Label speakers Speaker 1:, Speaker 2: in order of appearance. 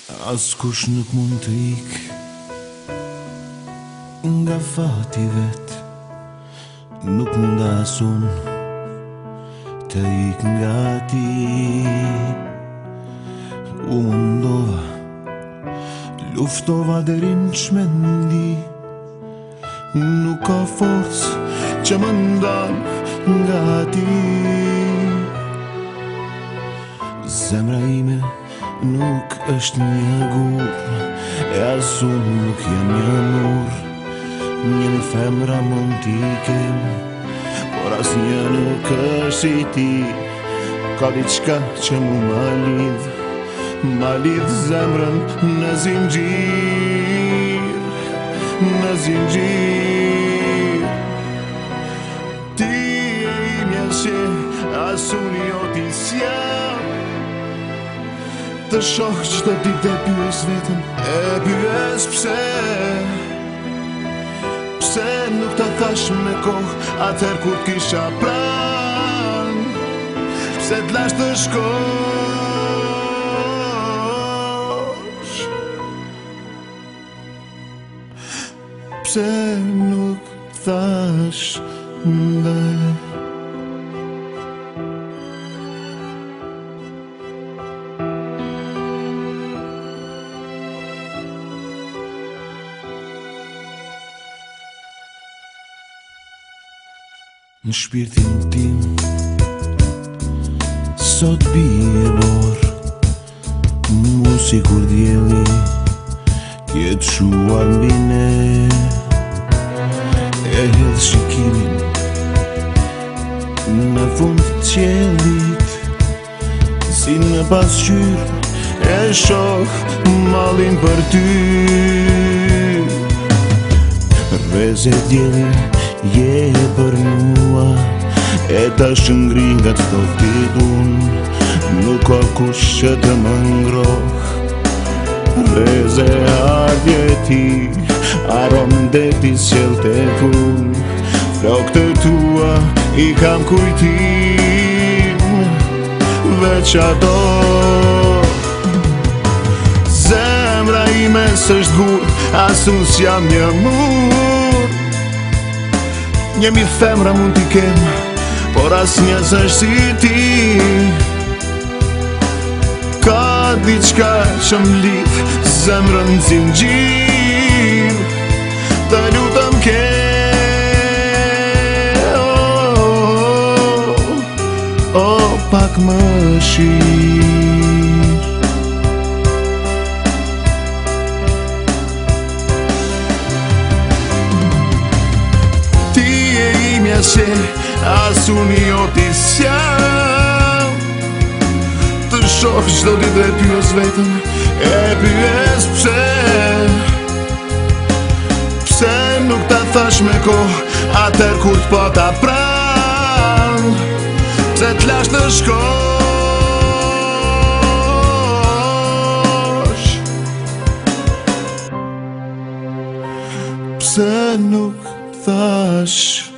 Speaker 1: Askush nuk mund të ik nga fati vet, nuk mund asun të ik nga ti. U mundova, luftova deri n'çmendi, nuk ka forcë që më ndan nga ti. Zemra ime nuk është një gur, e as unë nuk jem një mur. Një femra mund t'i kem, por as një nuk është si ti. Ka diçka që mu ma lidh zemrën në zinxhir, në zinxhir. Ti e imja që as unë jo ti s'jam. Të shoh çdo ditë e pyes vetëm, e pyes pse nuk ta thash me kohë atëherë kur t'kisha pran. Pse t'lash të shkosh, pse nuk thash ndaj. Në shpirtin tim sot bie bor, mu si kur djeli kjetë shuar mbi ne. E hedh shikimin në fund qelit, si në pasqyr e shoh mallin për ty. Rreze djeli je për mua, e ta shëngri nga të ftohtit unë, nuk ka kush që të më ngroh. Rreze ardhje ti, arom deti s'jel tek unë, flokët e tua i kam kujtim, veç ato. Zemra ime s'është gur, as unë s'jam një mur. Njemi femra mund t'i kem, por as një s'është si ti. Ka diçka që m'lidh zemrën zinxhir, të lutem ke, pak më shir. Se as unë jo ti s'jam. Të shoh çdo ditë e pyes vetëm, e pyes pse nuk ta thash me kohë atëherë kur t'po ta pran. Pse t'lash të shkosh, pse nuk thash